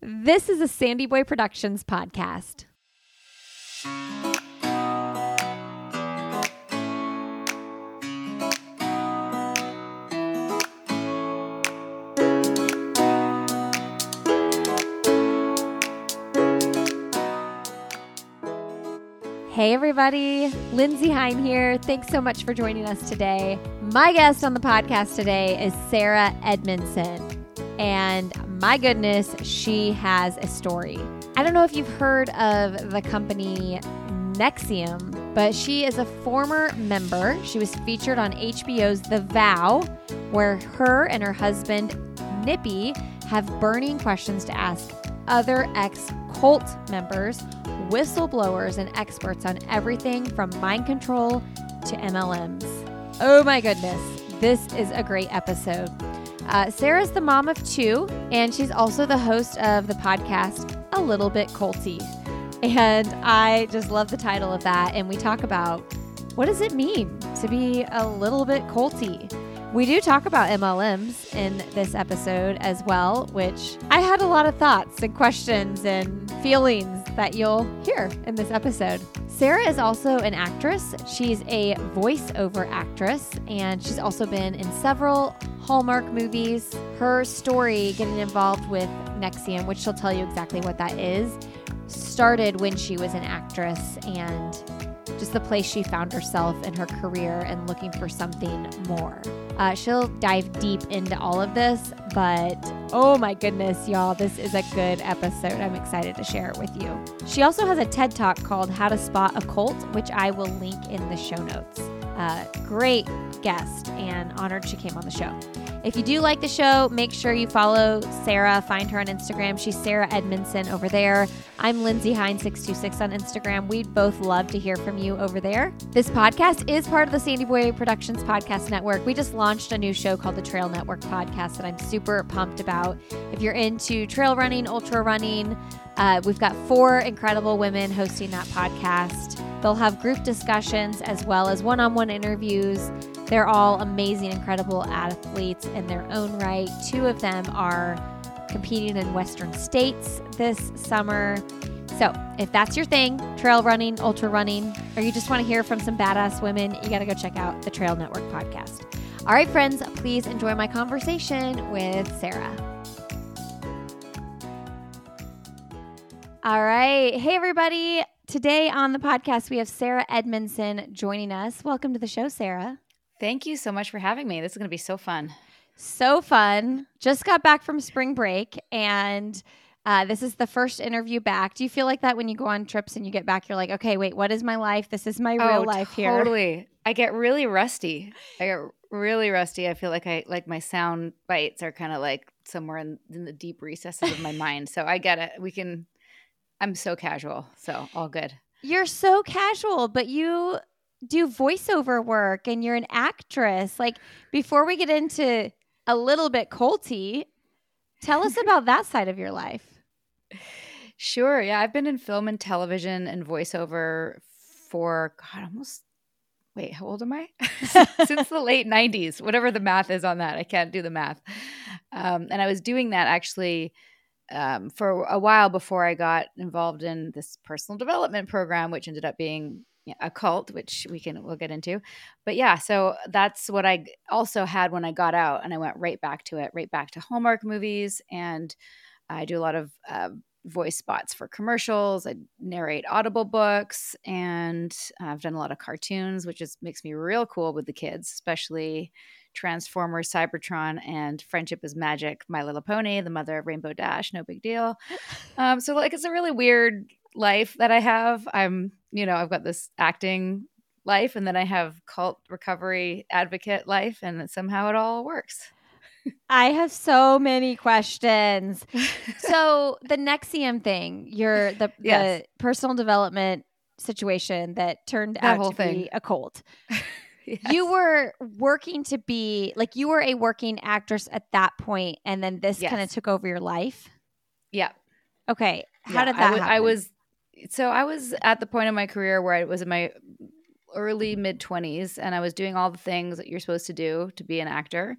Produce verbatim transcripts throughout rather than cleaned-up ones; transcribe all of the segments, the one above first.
This is a Sandy Boy Productions podcast. Hey everybody, Lindsay Hein here. Thanks so much for joining us today. My guest on the podcast today is Sarah Edmondson, and my goodness, she has a story. I don't know if you've heard of the company NXIVM, but she is a former member. She was featured on H B O's The Vow, where her and her husband, Nippy, have burning questions to ask other ex-cult members, whistleblowers, and experts on everything from mind control to M L Ms. Oh my goodness, this is a great episode. Uh, Sarah's the mom of two, and she's also the host of the podcast, A Little Bit Culty. And I just love the title of that. And we talk about what does it mean to be a little bit culty? We do talk about M L Ms in this episode as well, which I had a lot of thoughts and questions and feelings that you'll hear in this episode. Sarah is also an actress. She's a voiceover actress, and she's also been in several Hallmark movies. Her story getting involved with NXIVM, which she'll tell you exactly what that is, started when she was an actress and just the place she found herself in her career and looking for something more. Uh, she'll dive deep into all of this, but oh my goodness, y'all, this is a good episode. I'm excited to share it with you. She also has a TED Talk called How to Spot a Cult, which I will link in the show notes. Uh, great guest, and honored she came on the show. If you do like the show, make sure you follow Sarah. Find her on Instagram. She's Sarah Edmondson over there. I'm Lindsay Hein six two six on Instagram. We'd both love to hear from you over there. This podcast is part of the Sandy Boy Productions Podcast Network. We just launched a new show called the Trail Network Podcast that I'm super pumped about. If you're into trail running, ultra running, uh, we've got four incredible women hosting that podcast. They'll have group discussions as well as one-on-one interviews. They're all amazing, incredible athletes in their own right. Two of them are competing in Western states this summer. So if that's your thing, trail running, ultra running, or you just want to hear from some badass women, you got to go check out the Trail Network podcast. All right, friends, please enjoy my conversation with Sarah. All right. Hey, everybody. Today on the podcast, we have Sarah Edmondson joining us. Welcome to the show, Sarah. Thank you so much for having me. This is going to be so fun. So fun. Just got back from spring break, and uh, this is the first interview back. Do you feel like that when you go on trips and you get back, you're like, okay, wait, what is my life? This is my oh, real life here. Totally. I get really rusty. I get really rusty. I feel like I like my sound bites are kind of like somewhere in, in the deep recesses of my mind. So I get it. We can, I'm so casual. So all good. You're so casual, but you do voiceover work and you're an actress. Like, before we get into a little bit culty, tell us about that side of your life. Sure. Yeah. I've been in film and television and voiceover for, God, almost, wait, how old am I? Since the late nineties, whatever the math is on that. I can't do the math. Um, and I was doing that actually um, for a while before I got involved in this personal development program, which ended up being a cult, which we can, we'll get into. But yeah, so that's what I also had when I got out, and I went right back to it, right back to Hallmark movies. And I do a lot of uh, voice spots for commercials. I narrate Audible books, and I've done a lot of cartoons, which is makes me real cool with the kids, especially Transformers, Cybertron, and Friendship is Magic, My Little Pony, the mother of Rainbow Dash, no big deal. Um, so like, it's a really weird life that I have. I'm, you know, I've got this acting life, and then I have cult recovery advocate life, and somehow it all works. I have so many questions. So the NXIVM thing, your the, Yes. the personal development situation that turned That out whole to thing. be a cult. Yes. You were working to be like you were a working actress at that point, and then this Yes. kind of took over your life. Yeah. Okay, how Yeah, did I that was, happen? I was so I was at the point in my career where I was in my early mid twenties, and I was doing all the things that you're supposed to do to be an actor.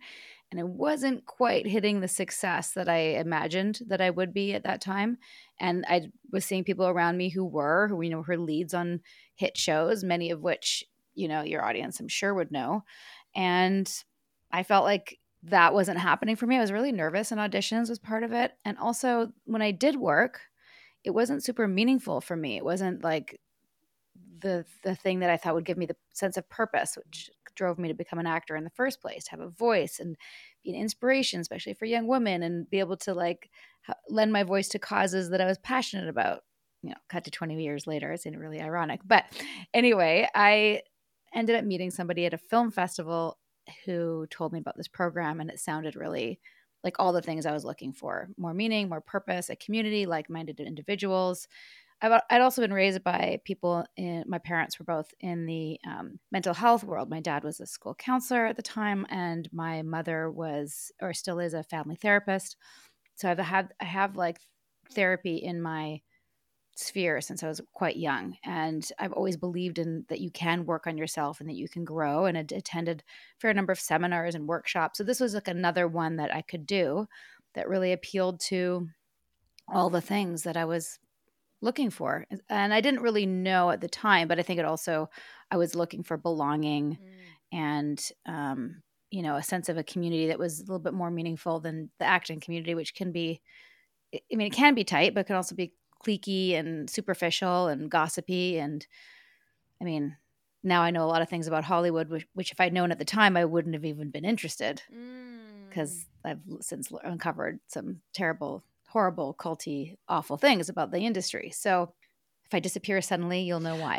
And I wasn't quite hitting the success that I imagined that I would be at that time. And I was seeing people around me who were, who we know were leads on hit shows, many of which, you know, your audience, I'm sure, would know. And I felt like that wasn't happening for me. I was really nervous, and auditions was part of it. And also when I did work, it wasn't super meaningful for me. It wasn't like the the thing that I thought would give me the sense of purpose, which drove me to become an actor in the first place, to have a voice and be an inspiration, especially for young women, and be able to like ha- lend my voice to causes that I was passionate about. You know, cut to twenty years later, it's really ironic. But anyway, I ended up meeting somebody at a film festival who told me about this program, and it sounded really like all the things I was looking for: more meaning, more purpose, a community, like-minded individuals. I've, I'd also been raised by people in, my parents were both in the um, mental health world. My dad was a school counselor at the time, and my mother was, or still is, a family therapist. So I've had, I have like therapy in my sphere since I was quite young. And I've always believed in that you can work on yourself and that you can grow, and I'd attended a fair number of seminars and workshops. So this was like another one that I could do that really appealed to all the things that I was looking for. And I didn't really know at the time, but I think it also, I was looking for belonging mm. and, um, you know, a sense of a community that was a little bit more meaningful than the acting community, which can be, I mean, it can be tight, but it can also be cliquey and superficial and gossipy. And I mean, now I know a lot of things about Hollywood, which, which if I'd known at the time, I wouldn't have even been interested, because mm. I've since uncovered some terrible horrible, culty, awful things about the industry. So if I disappear suddenly, you'll know why.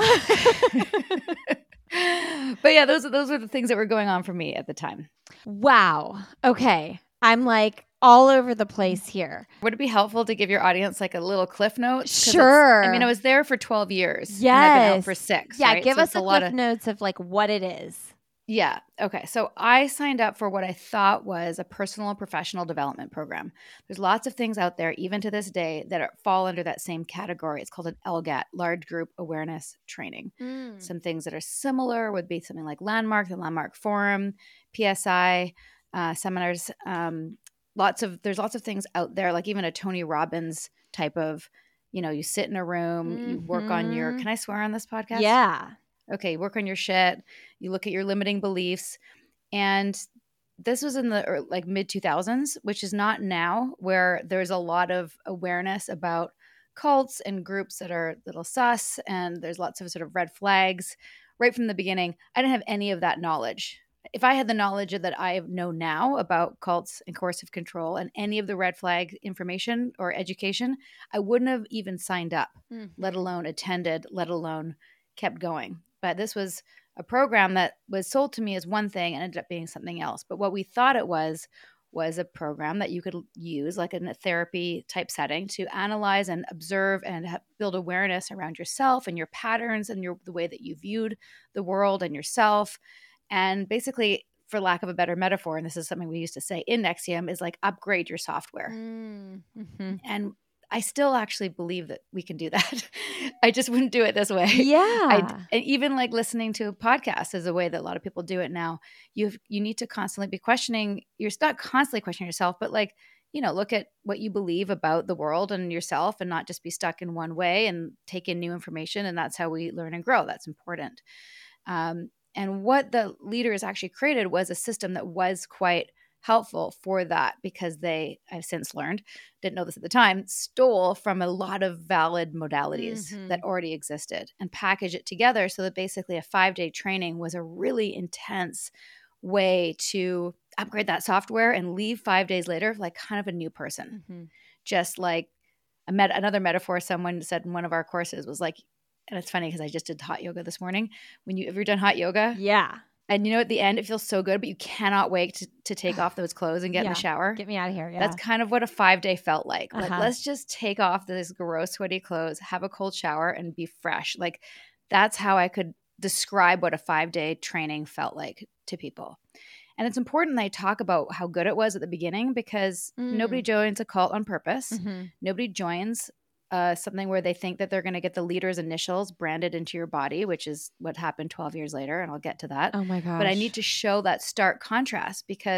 But yeah, those are those are the things that were going on for me at the time. Wow. Okay. I'm like all over the place here. Would it be helpful to give your audience like a little cliff note? Sure. I mean, I was there for twelve years. Yes. And I've been out for six. Yeah, right? give so us a, a cliff of- notes of like what it is. Yeah. Okay. So I signed up for what I thought was a personal and professional development program. There's lots of things out there, even to this day, that are, fall under that same category. It's called an L G A T, Large Group Awareness Training. Mm. Some things that are similar would be something like Landmark, the Landmark Forum, P S I, uh, seminars. Um, lots of there's lots of things out there, like even a Tony Robbins type of, you know, you sit in a room, mm-hmm. you work on your. Can I swear on this podcast? Yeah. Okay, you work on your shit. You look at your limiting beliefs. And this was in the like mid two thousands, which is not now, where there's a lot of awareness about cults and groups that are a little sus, and there's lots of sort of red flags. Right from the beginning, I didn't have any of that knowledge. If I had the knowledge that I know now about cults and coercive control and any of the red flag information or education, I wouldn't have even signed up, mm. let alone attended, let alone kept going. But this was a program that was sold to me as one thing and ended up being something else. But what we thought it was, was a program that you could use like in a therapy type setting to analyze and observe and ha- build awareness around yourself and your patterns and your the way that you viewed the world and yourself. And basically, for lack of a better metaphor, and this is something we used to say in N X I V M, is like upgrade your software. Mm-hmm. And I still actually believe that we can do that. I just wouldn't do it this way. Yeah. I, and even like listening to a podcast is a way that a lot of people do it now. You you need to constantly be questioning. You're not constantly questioning yourself, but like, you know, look at what you believe about the world and yourself and not just be stuck in one way and take in new information. And that's how we learn and grow. That's important. Um, and what the leaders actually created was a system that was quite helpful for that, because they, I've since learned, didn't know this at the time, stole from a lot of valid modalities mm-hmm. that already existed and packaged it together so that basically a five-day training was a really intense way to upgrade that software and leave five days later like kind of a new person. Mm-hmm. Just like a met- another metaphor someone said in one of our courses was like, and it's funny because I just did hot yoga this morning. When you, have you ever done hot yoga? Yeah. And you know, at the end, it feels so good, but you cannot wait to, to take off those clothes and get yeah. in the shower. Get me out of here. Yeah. That's kind of what a five day felt like. Uh-huh. Like, let's just take off those gross, sweaty clothes, have a cold shower, and be fresh. Like, that's how I could describe what a five day training felt like to people. And it's important that I talk about how good it was at the beginning, because mm. nobody joins a cult on purpose. Mm-hmm. Nobody joins Uh, something where they think that they're going to get the leader's initials branded into your body, which is what happened twelve years later. And I'll get to that. Oh my gosh. But I need to show that stark contrast, because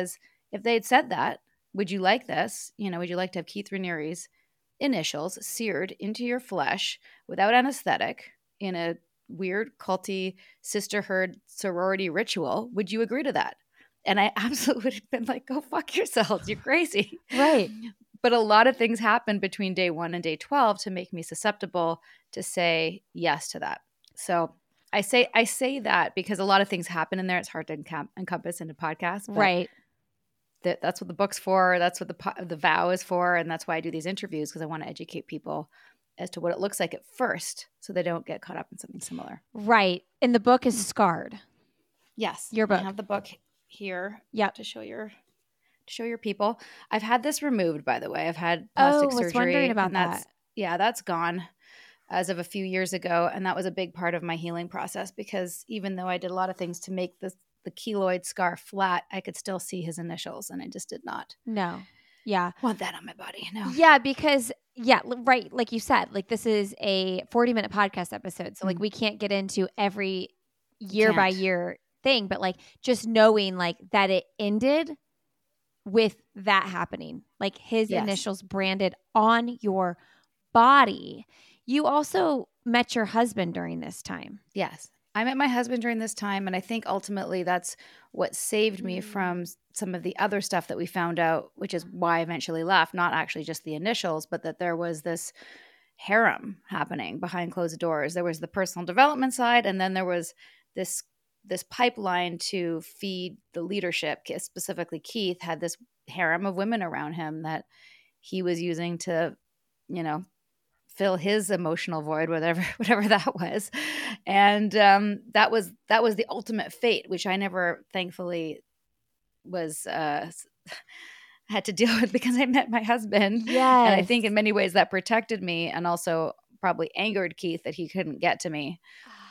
If they had said that, would you like this? You know, would you like to have Keith Raniere's initials seared into your flesh without anesthetic in a weird culty sisterhood sorority ritual? Would you agree to that? And I absolutely would have been like, go fuck yourselves. You're crazy. Right. But a lot of things happened between day one and day twelve to make me susceptible to say yes to that. So I say I say that because a lot of things happen in there. It's hard to encom- encompass in a podcast. But Right. that, that's what the book's for. That's what the po- the vow is for. And that's why I do these interviews, because I want to educate people as to what it looks like at first so they don't get caught up in something similar. Right. And the book is Scarred. Yes. Your book. I have the book here Yep. to show your to show your people. I've had this removed, by the way. I've had plastic oh, I was surgery. wondering about and that's, that. Yeah, that's gone as of a few years ago. And that was a big part of my healing process, because even though I did a lot of things to make the, the keloid scar flat, I could still see his initials, and I just did not No. Yeah. want that on my body. No. Yeah, because yeah, l- right, like you said, like this is a forty minute podcast episode. So like Mhm. we can't get into every year by can't. year thing, but like just knowing like that it ended with that happening. Like his Yes. initials branded on your body. You also met your husband during this time. Yes. I met my husband during this time, and I think ultimately that's what saved me Mm. from s- some of the other stuff that we found out, which is why I eventually left, not actually just the initials, but that there was this harem happening behind closed doors. There was the personal development side, and then there was this this pipeline to feed the leadership. Ke- Specifically, Keith had this harem of women around him that he was using to, you know, fill his emotional void, whatever whatever that was. And um, that was that was the ultimate fate, which I never, thankfully, was uh, had to deal with, because I met my husband. Yes. And I think in many ways that protected me, and also probably angered Keith that he couldn't get to me.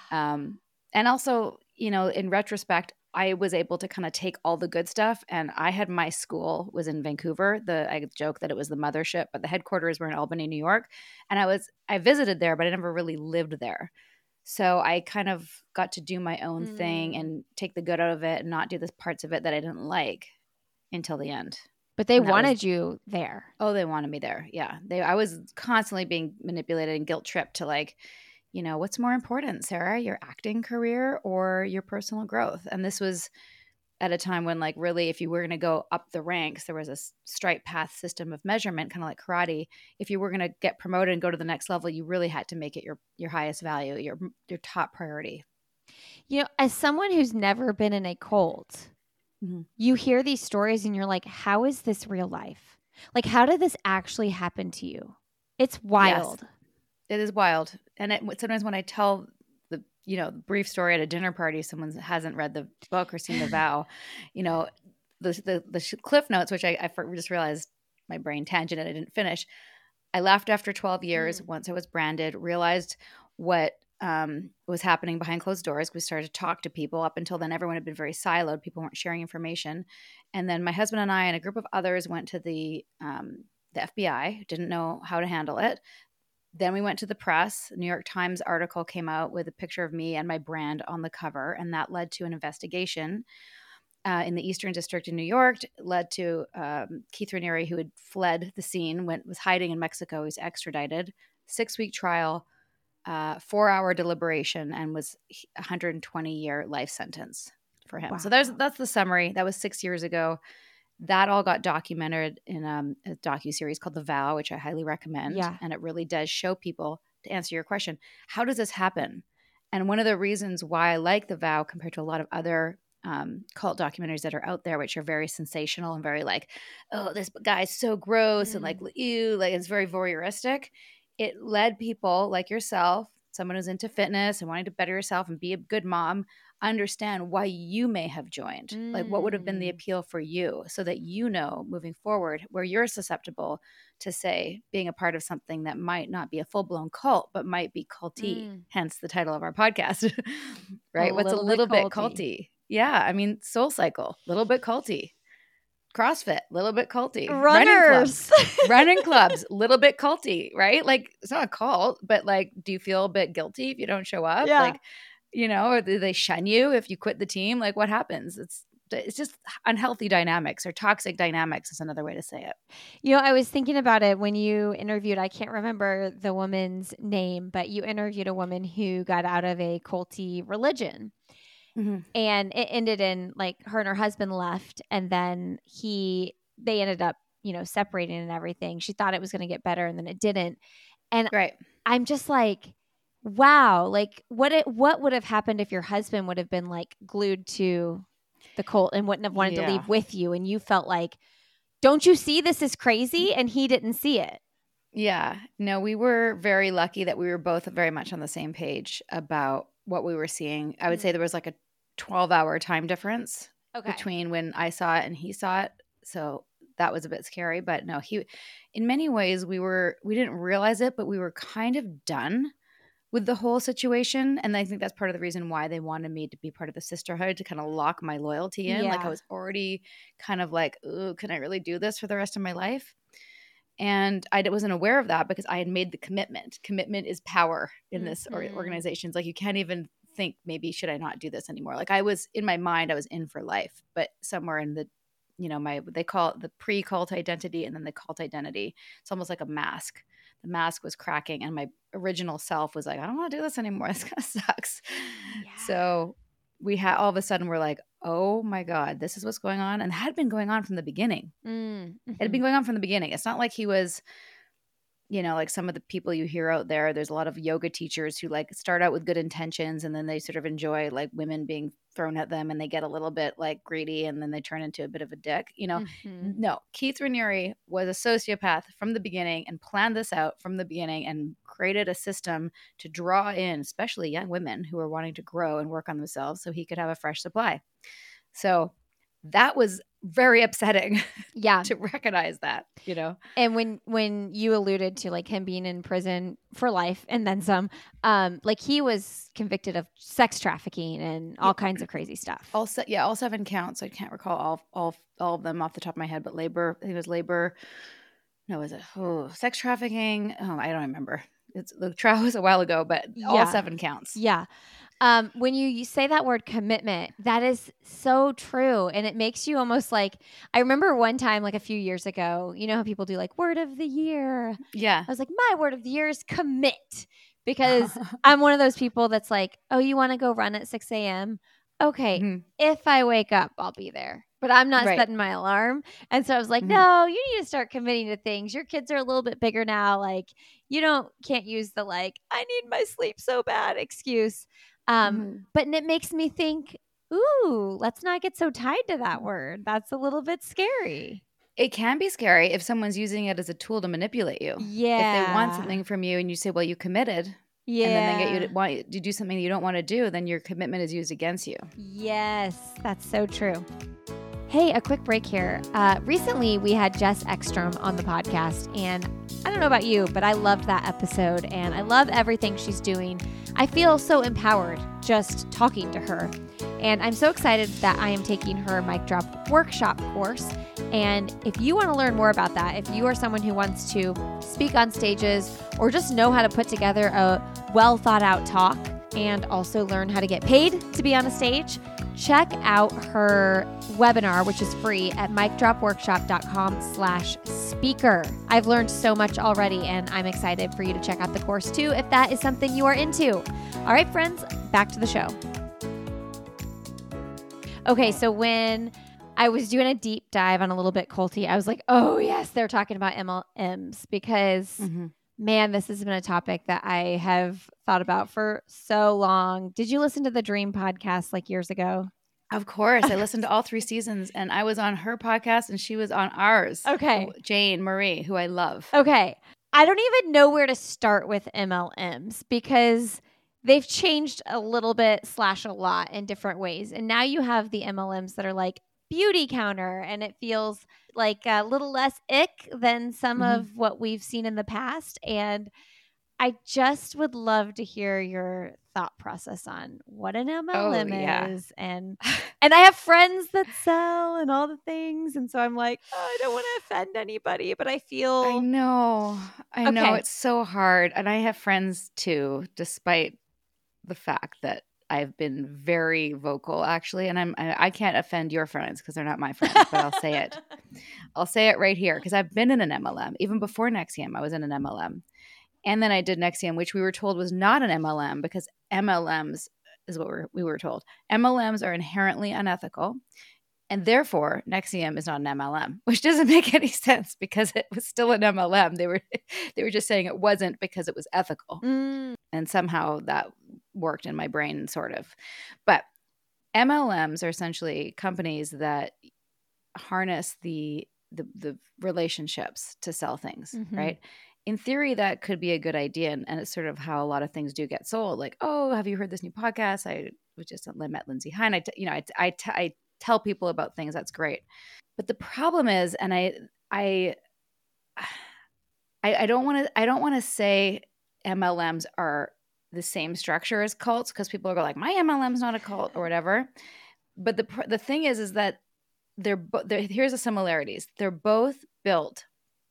Um, and also, you know, in retrospect, I was able to kind of take all the good stuff, and I had my school was in Vancouver. The I joke that it was the mothership, but the headquarters were in Albany, New York. And I was I visited there, but I never really lived there. So I kind of got to do my own thing Mm. and take the good out of it and not do the parts of it that I didn't like until the end. But they And that was- wanted you there. Oh, they wanted me there. Yeah. They I was constantly being manipulated and guilt tripped to, like, you know, what's more important, Sarah, your acting career or your personal growth? And this was at a time when, like, really, if you were going to go up the ranks, there was a s- straight path system of measurement, kind of like karate. If you were going to get promoted and go to the next level, you really had to make it your your highest value, your your top priority. You know, as someone who's never been in a cult, Mhm. you hear these stories and you're like, how is this real life? Like, how did this actually happen to you? It's wild. It is wild. And it, sometimes when I tell the, you know, brief story at a dinner party, someone hasn't read the book or seen The Vow, you know, the the, the sh- cliff notes, which I, I for- just realized my brain tangent and I didn't finish. I left after twelve years. Mm. Once I was branded, realized what um, was happening behind closed doors. We started to talk to people. Up until then, everyone had been very siloed. People weren't sharing information. And then my husband and I and a group of others went to the um, the F B I, didn't know how to handle it. Then we went to the press. New York Times article came out with a picture of me and my brand on the cover, and that led to an investigation uh, in the Eastern District in New York. It led to um, Keith Raniere, who had fled the scene, went was hiding in Mexico. He was extradited. Six week trial, uh, four hour deliberation, and was a one hundred twenty year life sentence for him. Wow. So there's that's the summary. That was six years ago. That all got documented in um, a docuseries called The Vow, which I highly recommend. Yeah. And it really does show people, to answer your question, how does this happen? And one of the reasons why I like The Vow compared to a lot of other um, cult documentaries that are out there, which are very sensational and very like, oh, this guy's so gross, Mm. and like, ew, like it's very voyeuristic. It led people like yourself, someone who's into fitness and wanting to better yourself and be a good mom, understand why you may have joined. Like, what would have been the Mm. appeal for you, so that you know moving forward where you're susceptible to, say, being a part of something that might not be a full-blown cult but might be culty, Mm. hence the title of our podcast. Right? A What's a little little bit bit culty. culty? Yeah, I mean, Soul Cycle, little bit culty. CrossFit, little bit culty. Running clubs, Runners. running clubs, little bit culty, right? Like, it's not a cult, but like, do you feel a bit guilty if you don't show up? Yeah. Like, you know, or do they shun you if you quit the team? Like, what happens? It's it's just unhealthy dynamics or toxic dynamics is another way to say it. You know, I was thinking about it when you interviewed, I can't remember the woman's name, but you interviewed a woman who got out of a culty religion. Mm-hmm. And it ended in like her and her husband left, and then he, they ended up, you know, separating and everything. She thought it was going to get better, and then it didn't. And right. I'm just like, wow, like what it, what would have happened if your husband would have been like glued to the cult and wouldn't have wanted yeah. to leave with you, and you felt like, don't you see this is crazy? And he didn't see it. Yeah. No, we were very lucky that we were both very much on the same page about what we were seeing. I would mm-hmm. say there was like a twelve hour time difference okay. between when I saw it and he saw it. So that was a bit scary, but no, he, in many ways we were, we didn't realize it, but we were kind of done with the whole situation. And I think that's part of the reason why they wanted me to be part of the sisterhood, to kind of lock my loyalty in. Yeah. Like I was already kind of like, ooh, can I really do this for the rest of my life? And I wasn't aware of that because I had made the commitment. Commitment is power in mm-hmm. this or- organization. It's like you can't even think maybe should I not do this anymore. Like I was in my mind, I was in for life, but somewhere in the, you know, my, they call it the pre-cult identity and then the cult identity. It's almost like a mask. The mask was cracking and my original self was like, I don't want to do this anymore. This kind of sucks. Yeah. So we had, all of a sudden we're like, oh my God, this is what's going on. And it had been going on from the beginning. Mm-hmm. It had been going on from the beginning. It's not like he was, you know, like some of the people you hear out there, there's a lot of yoga teachers who like start out with good intentions and then they sort of enjoy like women being thrown at them and they get a little bit like greedy and then they turn into a bit of a dick, you know? Mm-hmm. No, Keith Raniere was a sociopath from the beginning and planned this out from the beginning and created a system to draw in, especially young women who are wanting to grow and work on themselves so he could have a fresh supply. So that was very upsetting yeah to recognize that, you know. And when when you alluded to like him being in prison for life and then some, um like he was convicted of sex trafficking and all yeah. kinds of crazy stuff. All se- yeah all seven counts. I can't recall all all all of them off the top of my head, but labor, I think it was labor, no was it oh sex trafficking, oh I don't remember. It's the trial was a while ago, but yeah. all seven counts. Yeah. Um, when you, you say that word commitment, that is so true. And it makes you almost like, I remember one time, like a few years ago, you know how people do like word of the year. Yeah. I was like, my word of the year is commit, because I'm one of those people that's like, oh, you want to go run at six a.m.? Okay. Mm-hmm. If I wake up, I'll be there, but I'm not right. setting my alarm. And so I was like, mm-hmm. no, you need to start committing to things. Your kids are a little bit bigger now. Like you don't, can't use the like, I need my sleep so bad excuse. Um, mm-hmm. But it makes me think, ooh, let's not get so tied to that word. That's a little bit scary. It can be scary if someone's using it as a tool to manipulate you. Yeah. If they want something from you and you say, well, you committed. Yeah. And then they get you to want to do something you don't want to do, then your commitment is used against you. Yes, that's so true. Hey, a quick break here. Uh, recently, we had Jess Ekstrom on the podcast, and I don't know about you, but I loved that episode, and I love everything she's doing. I feel so empowered just talking to her, and I'm so excited that I am taking her Mic Drop workshop course. And if you want to learn more about that, if you are someone who wants to speak on stages or just know how to put together a well thought out talk and also learn how to get paid to be on a stage, check out her webinar, which is free at micdropworkshop.com slash speaker. I've learned so much already, and I'm excited for you to check out the course too, if that is something you are into. All right, friends, back to the show. Okay, so when I was doing a deep dive on a little bit culty, I was like, oh yes, they're talking about M L Ms because mm-hmm. man, this has been a topic that I have thought about for so long. Did you listen to the Dream podcast like years ago? Of course. I listened to all three seasons, and I was on her podcast and she was on ours. Okay. Jane Marie, who I love. Okay. I don't even know where to start with M L Ms because they've changed a little bit slash a lot in different ways. And now you have the M L Ms that are like beauty counter, and it feels like a little less ick than some mm-hmm. of what we've seen in the past. And I just would love to hear your thought process on what an M L M oh, yeah. is. And and I have friends that sell and all the things. And so I'm like, oh, I don't want to offend anybody, but I feel. I know. I okay. know. It's so hard. And I have friends too, despite the fact that I've been very vocal actually, and I'm I, I can't offend your friends because they're not my friends, but I'll say it. I'll say it right here because I've been in an M L M. Even before Nexium, I was in an M L M. And then I did Nexium, which we were told was not an M L M because M L Ms is what we're, we were told. M L Ms are inherently unethical. And therefore, Nexium is not an M L M, which doesn't make any sense because it was still an M L M. They were they were just saying it wasn't because it was ethical. Mm. And somehow that worked in my brain, sort of. But M L Ms are essentially companies that harness the the, the relationships to sell things, Mm-hmm. right? In theory, that could be a good idea. And, and it's sort of how a lot of things do get sold. Like, oh, have you heard this new podcast? I was just met Lindsay Hein. I, t- you know, I, t- I, t- I tell people about things. That's great. But the problem is, and I, I, I, I don't want to, I don't want to say M L Ms are the same structure as cults because people are like, my M L M is not a cult or whatever. But the the thing is, is that they're, bo- they're here's the similarities. They're both built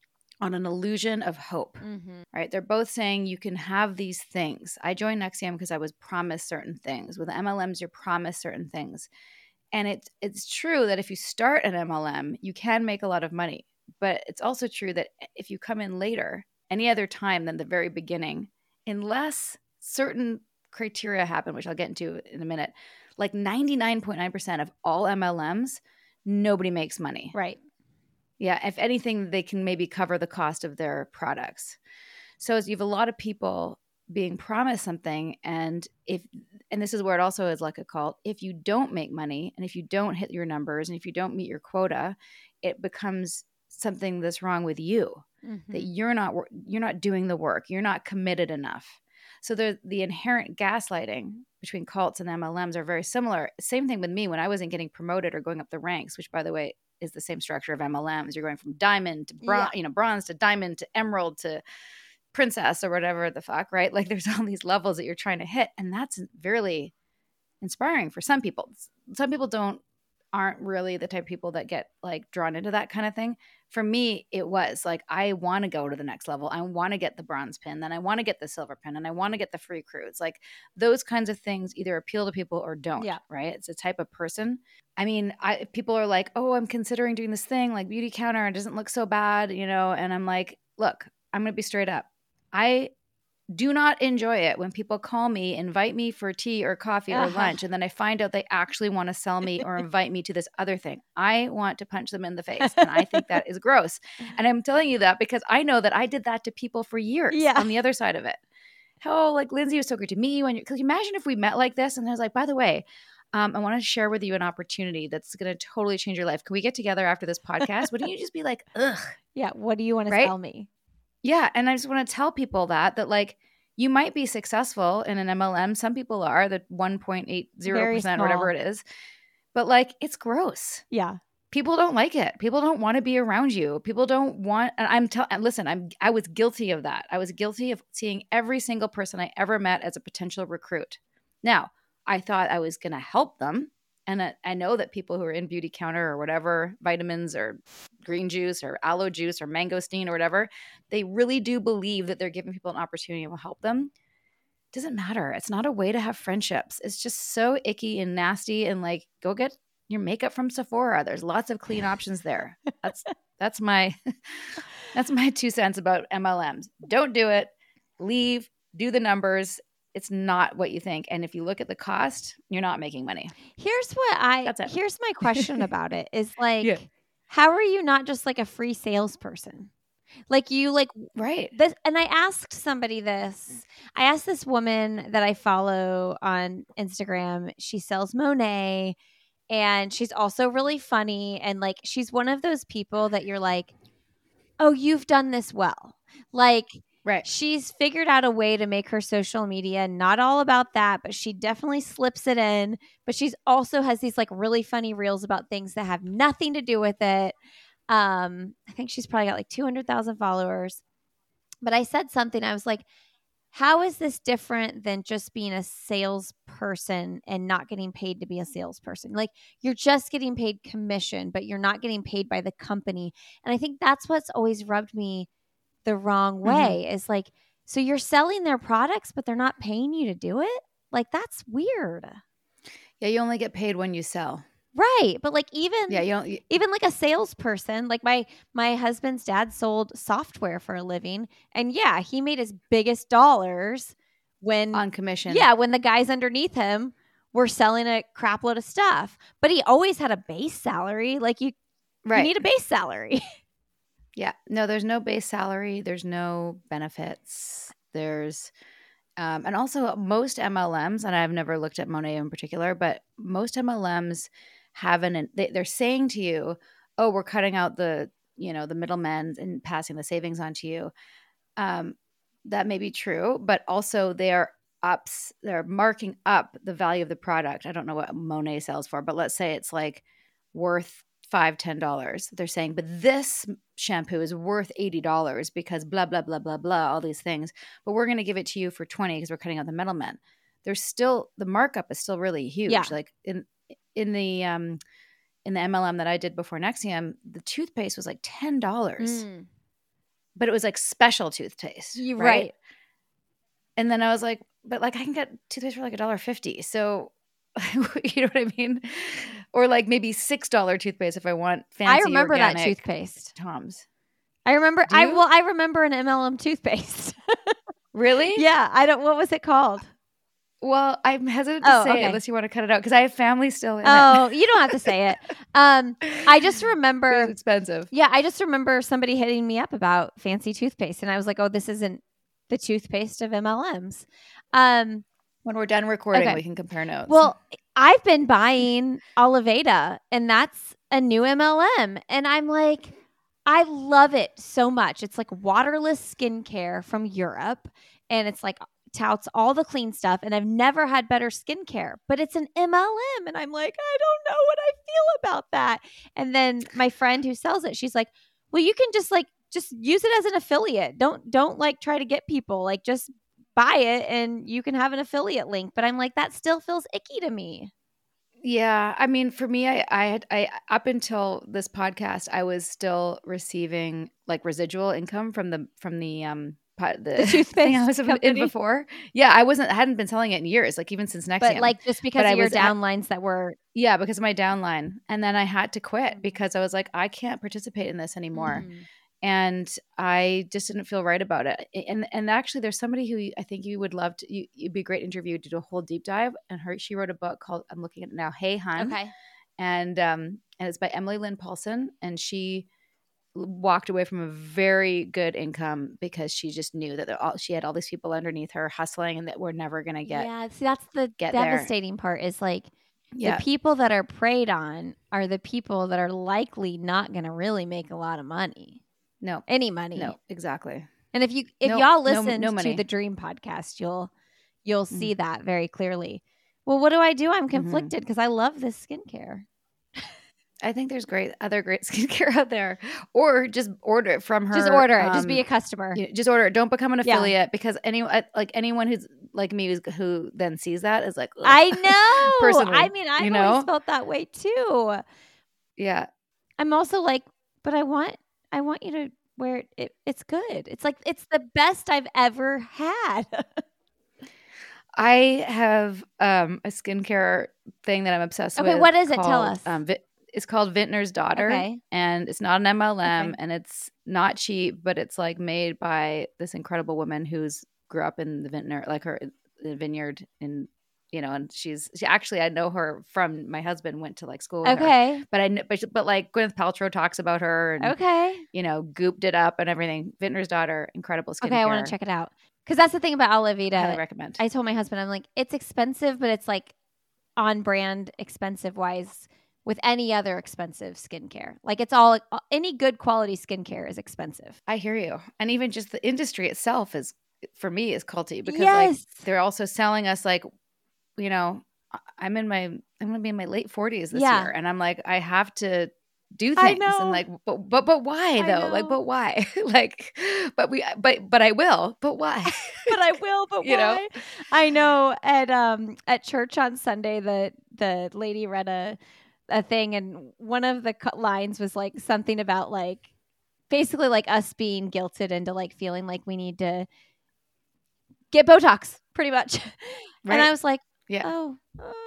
on an illusion of hope, mm-hmm. right? They're both saying you can have these things. I joined Nexium because I was promised certain things. With M L Ms, you're promised certain things. And it's it's true that if you start an M L M, you can make a lot of money. But it's also true that if you come in later, any other time than the very beginning, unless certain criteria happen, which I'll get into in a minute, like ninety-nine point nine percent of all M L Ms, nobody makes money. Right. Yeah, if anything, they can maybe cover the cost of their products. So you have a lot of people being promised something, and if and this is where it also is like a cult. If you don't make money, and if you don't hit your numbers, and if you don't meet your quota, it becomes something that's wrong with you. Mm-hmm. That you're not you're not doing the work. You're not committed enough. So the the inherent gaslighting between cults and M L Ms are very similar. Same thing with me when I wasn't getting promoted or going up the ranks, which by the way is the same structure of M L Ms. You're going from diamond to bronze, yeah. you know, bronze to diamond to emerald to princess or whatever the fuck, right? Like there's all these levels that you're trying to hit. And that's really inspiring for some people. Some people don't, aren't really the type of people that get like drawn into that kind of thing. For me, it was like, I want to go to the next level. I want to get the bronze pin, then I want to get the silver pin, and I want to get the free cruise. Like those kinds of things either appeal to people or don't, yeah. right? It's a type of person. I mean, I people are like, oh, I'm considering doing this thing like Beauty Counter. It doesn't look so bad, you know? And I'm like, look, I'm going to be straight up. I do not enjoy it when people call me, invite me for tea or coffee uh-huh. or lunch, and then I find out they actually want to sell me or invite me to this other thing. I want to punch them in the face, and I think that is gross. And I'm telling you that because I know that I did that to people for years yeah. on the other side of it. How, like, Lindsay was so great to me when you, because imagine if we met like this, and I was like, by the way, um, I want to share with you an opportunity that's going to totally change your life. Can we get together after this podcast? Wouldn't you just be like, ugh? Yeah, what do you want to right? tell me? Yeah. And I just want to tell people that, that like, you might be successful in an M L M. Some people are, the one point eight zero percent, whatever it is. But like, it's gross. Yeah. People don't like it. People don't want to be around you. People don't want, and I'm telling, listen, I'm, I was guilty of that. I was guilty of seeing every single person I ever met as a potential recruit. Now, I thought I was going to help them. And I, I know that people who are in Beauty Counter or whatever, vitamins or green juice or aloe juice or mangosteen or whatever, they really do believe that they're giving people an opportunity and will help them. It doesn't matter. It's not a way to have friendships. It's just so icky and nasty. And like, go get your makeup from Sephora. There's lots of clean options there. That's that's my that's my two cents about M L Ms. Don't do it. Leave. Do the numbers. It's not what you think. And if you look at the cost, you're not making money. Here's what I, That's it. Here's my question about it is like, yeah. how are you not just like a free salesperson? Like you like, right. This, and I asked somebody this, I asked this woman that I follow on Instagram. She sells Monet and she's also really funny. And like, she's one of those people that you're like, oh, you've done this well. Like, right. She's figured out a way to make her social media not all about that, but she definitely slips it in. But she's also has these like really funny reels about things that have nothing to do with it. Um, I think she's probably got like two hundred thousand followers. But I said something. I was like, how is this different than just being a salesperson and not getting paid to be a salesperson? Like you're just getting paid commission, but you're not getting paid by the company. And I think that's what's always rubbed me the wrong way mm-hmm. is like, so you're selling their products, but they're not paying you to do it. Like, that's weird. Yeah, you only get paid when you sell. Right. But like even Yeah, you don't. You, even like a salesperson, like my my husband's dad sold software for a living, and yeah, he made his biggest dollars when on commission. Yeah, when the guys underneath him were selling a crap load of stuff. But he always had a base salary. Like you, right. you need a base salary. Yeah. No, there's no base salary. There's no benefits. There's um, and also most M L Ms, and I've never looked at Monat in particular, but most M L Ms have an they, they're saying to you, "Oh, we're cutting out the you know the middlemen and passing the savings on to you." Um, that may be true, but also they are ups. They're marking up the value of the product. I don't know what Monat sells for, but let's say it's like worth five, ten dollars. They're saying, but this shampoo is worth eighty dollars because blah, blah, blah, blah, blah, all these things. But we're going to give it to you for twenty because we're cutting out the middlemen. There's still, the markup is still really huge. Yeah. Like in, in the, um, in the M L M that I did before Nexium, the toothpaste was like ten dollars, Mm. but it was like special toothpaste. You're right? right. And then I was like, but like I can get toothpaste for like a dollar fifty. So you know what I mean? Or like maybe six dollar toothpaste if I want fancy. I remember organic that toothpaste. Tom's. I remember. Do I you? well, I remember an M L M toothpaste. Really? Yeah. I don't. What was it called? Well, I'm hesitant to Oh, say okay. it unless you want to cut it out because I have family still in Oh, it. you don't have to say it. Um, I just remember. It's expensive. Yeah, I just remember somebody hitting me up about fancy toothpaste, and I was like, "Oh, this isn't the toothpaste of M L Ms." Um, When we're done recording, Okay. we can compare notes. well, I've been buying Oliveda, and that's a new M L M, and I'm like, I love it so much. It's like waterless skincare from Europe, and it's like touts all the clean stuff, and I've never had better skincare, but it's an M L M, and I'm like, I don't know what I feel about that. And then my friend who sells it, she's like, well, you can just like just use it as an affiliate. Don't don't like try to get people, like just buy it and you can have an affiliate link. But I'm like, that still feels icky to me. yeah, I mean, for me, I, I had, I up until this podcast, I was still receiving like residual income from the from the um pot, the, The toothpaste thing I was in company? before. Yeah, I wasn't, I hadn't been selling it in years, like even since Nexium. But like just because But I of your was at- downlines that were yeah, because of my downline, and then I had to quit because I was like, I can't participate in this anymore. Mm. And I just didn't feel right about it. And and actually, there's somebody who I think you would love to. You, you'd be a great interview to do a whole deep dive. And her, she wrote a book called I'm looking at it now. Hey, Hun. Okay. And um, and it's by Emily Lynn Paulson. And she walked away from a very good income because she just knew that all, she had all these people underneath her hustling, and that we're never gonna get. Yeah, see, that's the get there. devastating part is like Yeah. the people that are preyed on are the people that are likely not going to really make a lot of money. No. Any money. No. Exactly. And if you if No- y'all no- listen no to money. the Dream podcast, you'll you'll Mm. see that very clearly. Well, what do I do? I'm Mhm. conflicted because I love this skincare. I think there's great other great skincare out there, or just order it from her. Just order it. Just um, be a customer. you know, just order it. Don't become an Yeah. affiliate because any uh, like anyone who's like me who's, who then sees that is like, ugh. I know. Personally, I mean, I've you always know? felt that way too. yeah, I'm also like, but I want I want you to wear it. it it's good. It's like it's the best I've ever had. I have um, a skincare thing that I'm obsessed with. Okay, what is it? Tell called, us. Um, Vi- it's called Vintner's Daughter, Okay. and it's not an M L M, Okay. and it's not cheap, but it's like made by this incredible woman who's grew up in the vintner, like her the vineyard in. You know, and she's she actually I know her from my husband went to like school with her. Okay. But I kn- but, but like Gwyneth Paltrow talks about her and Okay. you know gooped it up and everything. Vintner's Daughter, incredible skincare. Okay, I want to check it out. Because that's the thing about Highly Oliveda. recommend. I told my husband, I'm like, it's expensive, but it's like on brand expensive wise with any other expensive skincare. Like it's all, any good quality skincare is expensive. I hear you. And even just the industry itself is for me is culty because Yes. like they're also selling us like, you know, I- I'm in my I'm gonna be in my late forties this Yeah. year, and I'm like I have to do I things know. and like but but but why I though like know. but why like but we but but I will but why But I will, but You know? why? I know. At um at church on Sunday, the the lady read a a thing, and one of the cu- lines was like something about like basically like us being guilted into like feeling like we need to get Botox, pretty much. Right. And I was like, yeah. oh,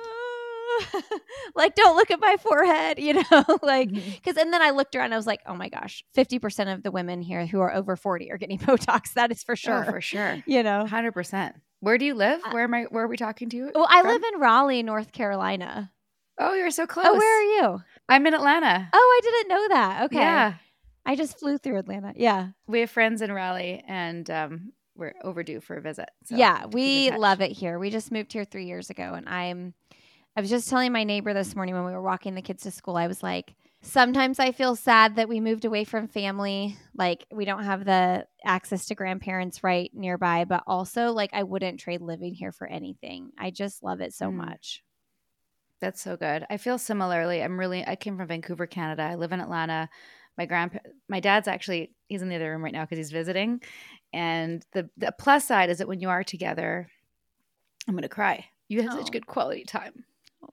uh, like, don't look at my forehead, you know, like, because, and then I looked around, I was like, oh my gosh, fifty percent of the women here who are over forty are getting Botox. That is for sure. Oh, for sure. You know, one hundred percent. Where do you live? Uh, Where am I? Where are we talking to you? well, I from? live in Raleigh, North Carolina. Oh, you're so close. Oh, where are you? I'm in Atlanta. Oh, I didn't know that. Okay. Yeah. I just flew through Atlanta. Yeah. We have friends in Raleigh, and um, we're overdue for a visit. So yeah, keep in we touch. love it here. We just moved here three years ago, and I'm. I was just telling my neighbor this morning when we were walking the kids to school. I was like, sometimes I feel sad that we moved away from family. Like, we don't have the access to grandparents right nearby, but also, like, I wouldn't trade living here for anything. I just love it so Mm. much. That's so good. I feel similarly. I'm really. I came from Vancouver, Canada. I live in Atlanta. My grandpa, my dad's actually, he's in the other room right now because he's visiting. And the the plus side is that when you are together, I'm going to cry. You have Oh. such good quality time.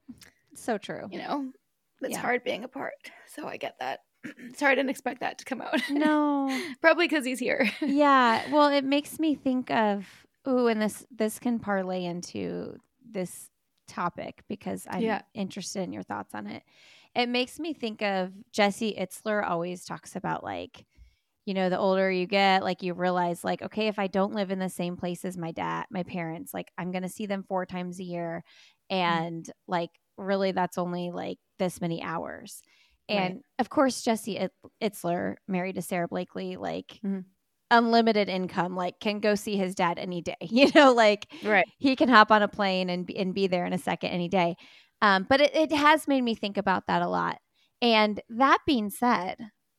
So true. You know, it's Yeah. hard being apart. So I get that. Sorry, I didn't expect that to come out. No. Probably because he's here. Yeah. Well, it makes me think of, ooh, and this this can parlay into this topic because I'm Yeah. interested in your thoughts on it. It makes me think of Jesse Itzler always talks about, like, you know, the older you get, like, you realize, like, okay, if I don't live in the same place as my dad, my parents, like, I'm going to see them four times a year. And mm. like, really, that's only like this many hours. And Right. of course, Jesse Itzler, married to Sarah Blakely, like mm-hmm. unlimited income, like can go see his dad any day, you know, like right. he can hop on a plane and be, and be there in a second any day. Um, but it, it has made me think about that a lot. And that being said,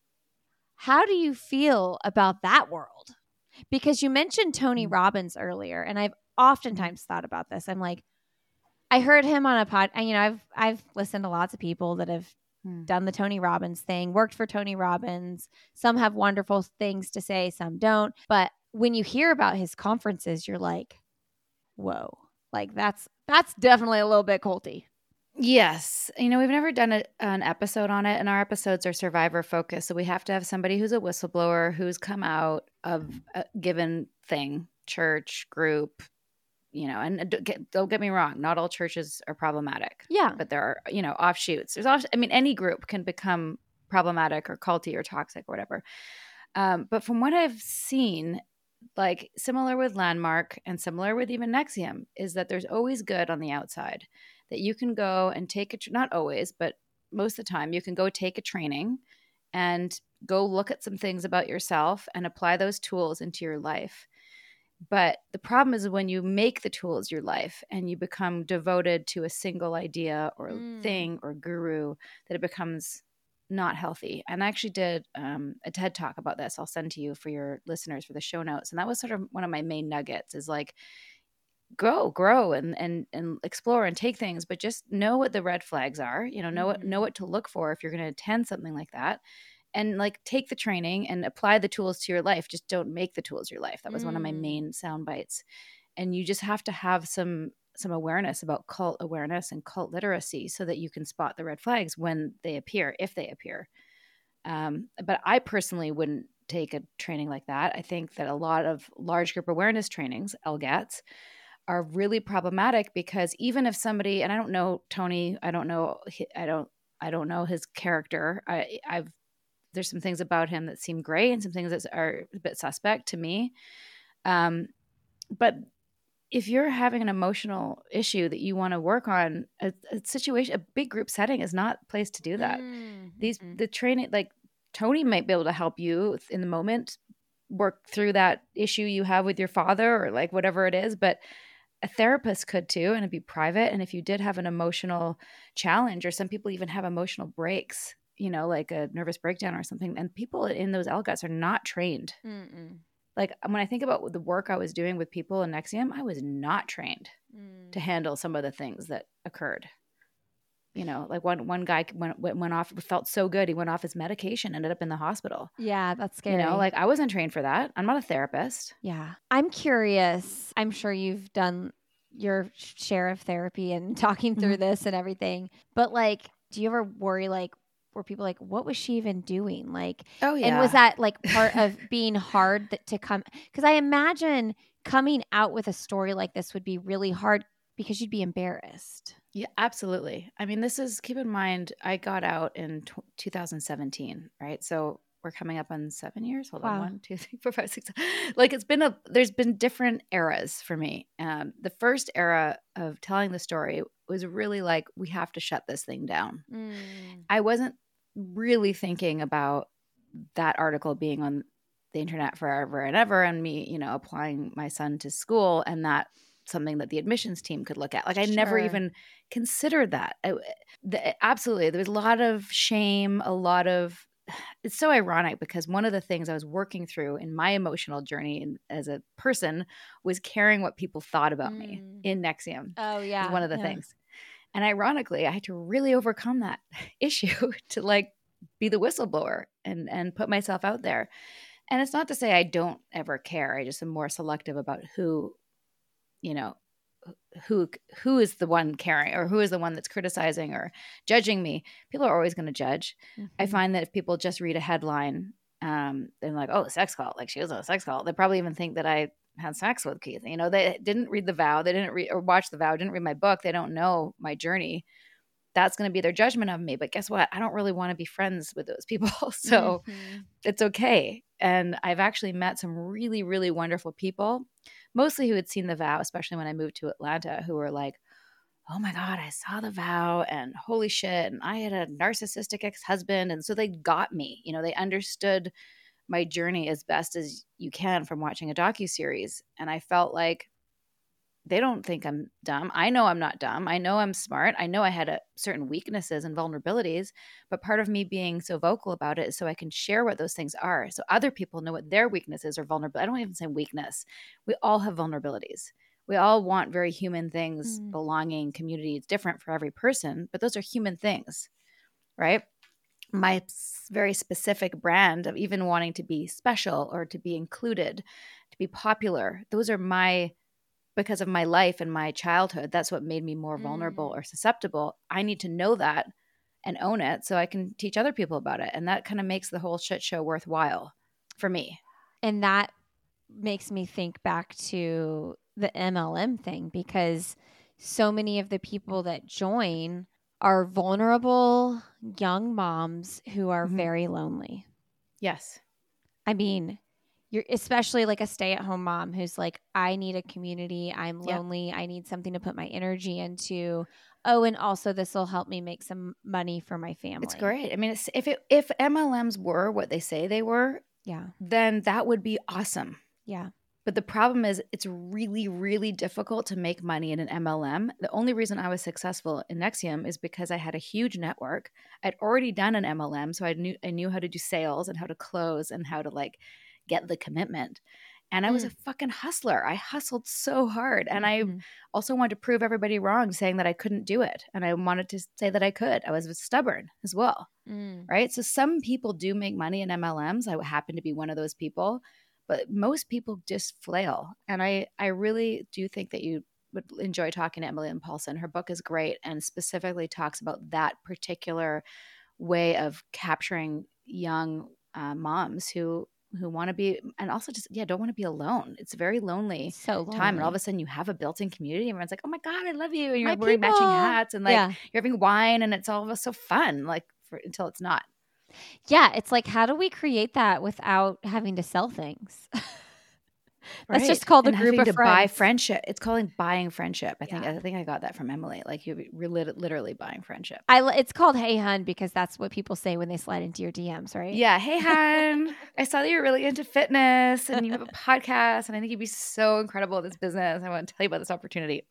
how do you feel about that world? Because you mentioned Tony mm-hmm. Robbins earlier, and I've oftentimes thought about this. I'm like, I heard him on a pod, and you know, I've I've listened to lots of people that have hmm. done the Tony Robbins thing, worked for Tony Robbins. Some have wonderful things to say, some don't. But when you hear about his conferences, you're like, whoa, like that's that's definitely a little bit culty. Yes. You know, we've never done a, an episode on it, and our episodes are survivor focused. So we have to have somebody who's a whistleblower, who's come out of a given thing, church, group, you know, and don't get, don't get me wrong, not all churches are problematic. Yeah. But there are, you know, offshoots. There's, off, I mean, any group can become problematic or culty or toxic or whatever. Um, but from what I've seen, like similar with Landmark and similar with even N X I V M, is that there's always good on the outside that you can go and take a, not always, but most of the time you can go take a training and go look at some things about yourself and apply those tools into your life. But the problem is when you make the tools your life and you become devoted to a single idea or mm. thing or guru, that it becomes not healthy. And I actually did um, a TED Talk about this. I'll send to you for your listeners for the show notes. And that was sort of one of my main nuggets is like, grow, grow and, and, and explore and take things, but just know what the red flags are, you know, know mm. what, know what to look for if you're going to attend something like that. And like take the training and apply the tools to your life. Just don't make the tools your life. That was mm. one of my main sound bites. And you just have to have some some awareness about cult awareness and cult literacy so that you can spot the red flags when they appear, if they appear. Um, but I personally wouldn't take a training like that. I think that a lot of large group awareness trainings, L GATs, are really problematic because even if somebody, and I don't know Tony, I don't know, I don't, I don't know his character. I, I've There's some things about him that seem great and some things that are a bit suspect to me. Um, but if you're having an emotional issue that you want to work on, a, a situation, a big group setting is not a place to do that. Mm-hmm. These, the training, like Tony might be able to help you in the moment work through that issue you have with your father or like whatever it is. But a therapist could too, and it'd be private. And if you did have an emotional challenge, or some people even have emotional breaks, you know, like a nervous breakdown or something. And people in those L GATs are not trained. Mm-mm. Like when I think about the work I was doing with people in N X I V M, I was not trained mm. to handle some of the things that occurred. You know, like one one guy went, went off, felt so good. He went off his medication, ended up in the hospital. Yeah, that's scary. You know, like I wasn't trained for that. I'm not a therapist. Yeah. I'm curious. I'm sure you've done your share of therapy and talking through mm-hmm. this and everything. But like, do you ever worry like, were people like, what was she even doing? Like, oh yeah. And was that like part of being hard that, to come? Because I imagine coming out with a story like this would be really hard because you'd be embarrassed. Yeah, absolutely. I mean, this is, keep in mind, I got out in t- two thousand seventeen, right? So we're coming up on seven years. Hold Wow. on. One, two, three, four, five, six. Like it's been a, there's been different eras for me. Um, the first era of telling the story was really like, we have to shut this thing down. Mm. I wasn't really thinking about that article being on the internet forever and ever, and me, you know, applying my son to school, and that something that the admissions team could look at. Like I Sure. never even considered that. I, the, absolutely. There was a lot of shame, a lot of, it's so ironic because one of the things I was working through in my emotional journey in, as a person was caring what people thought about mm. me in NXIVM. Oh yeah. Was one of the yeah. things. And ironically, I had to really overcome that issue to like be the whistleblower and, and put myself out there. And it's not to say I don't ever care. I just am more selective about who, you know, who who is the one caring or who is the one that's criticizing or judging me. People are always going to judge. Mm-hmm. I find that if people just read a headline, um, they're like, oh, sex cult, like she was on a sex cult. They probably even think that I had sex with Keith. You know, they didn't read The Vow. They didn't read or watch The Vow. Didn't read my book. They don't know my journey. That's going to be their judgment of me. But guess what? I don't really want to be friends with those people. So mm-hmm. it's okay. And I've actually met some really, really wonderful people, mostly who had seen The Vow, especially when I moved to Atlanta, who were like, oh my God, I saw The Vow and holy shit. And I had a narcissistic ex-husband. And so they got me, you know, they understood my journey as best as you can from watching a docuseries. And I felt like they don't think I'm dumb. I know I'm not dumb. I know I'm smart. I know I had a, certain weaknesses and vulnerabilities, but part of me being so vocal about it is so I can share what those things are. So other people know what their weaknesses or vulnerability. I don't even say weakness. We all have vulnerabilities. We all want very human things, mm. belonging, community. It's different for every person, but those are human things, right? My very specific brand of even wanting to be special or to be included, to be popular, those are my because of my life and my childhood, that's what made me more vulnerable mm. or susceptible. I need to know that and own it so I can teach other people about it. And that kind of makes the whole shit show worthwhile for me. And that makes me think back to the M L M thing, because so many of the people that join are vulnerable young moms who are mm-hmm. very lonely. Yes. I mean, you're especially like a stay-at-home mom who's like, I need a community. I'm lonely. Yep. I need something to put my energy into. Oh, and also this will help me make some money for my family. It's great. I mean, it's, if it, if M L Ms were what they say they were, yeah, then that would be awesome. Yeah. But the problem is it's really, really difficult to make money in an M L M. The only reason I was successful in NXIVM is because I had a huge network. I'd already done an M L M, so I knew I knew how to do sales and how to close and how to like get the commitment. And I was mm. a fucking hustler. I hustled so hard. And mm-hmm. I also wanted to prove everybody wrong, saying that I couldn't do it. And I wanted to say that I could. I was stubborn as well. Mm. Right. So some people do make money in M L Ms. I happen to be one of those people. But most people just flail. And I, I really do think that you would enjoy talking to Emily Lynn Paulson. Her book is great and specifically talks about that particular way of capturing young uh, moms who who want to be, and also just, yeah, don't want to be alone. It's a very lonely, so lonely time. And all of a sudden you have a built-in community. Everyone's like, oh my God, I love you. And you're my wearing people. matching hats and like yeah. you're having wine and it's all of us so fun, like for, until it's not. Yeah. It's like, how do we create that without having to sell things? That's right. just called a and group of to friends. Buy friendship. It's called buying friendship. I think. Yeah. I think I got that from Emily. Like you're literally buying friendship. I. It's called Hey Hun because that's what people say when they slide into your D Ms, right? Yeah. Hey Hun, I saw that you're really into fitness and you have a podcast, and I think you'd be so incredible at this business. I want to tell you about this opportunity.